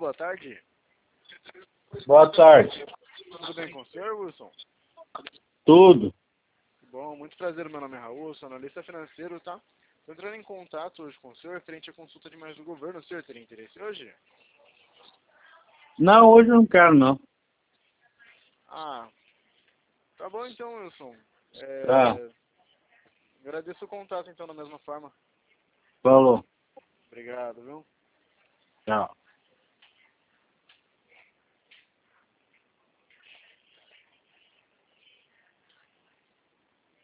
boa tarde. Boa tarde. Tudo bem com o senhor, Wilson? Tudo. Bom, muito prazer, meu nome é Raul, sou analista financeiro, tá? Estou entrando em contato hoje com o senhor frente à consulta de mais do governo. O senhor teria interesse hoje? Não, hoje eu não quero, não. Ah, tá bom então, Wilson. Tá. Agradeço o contato então da mesma forma. Falou. Obrigado, viu? Tchau.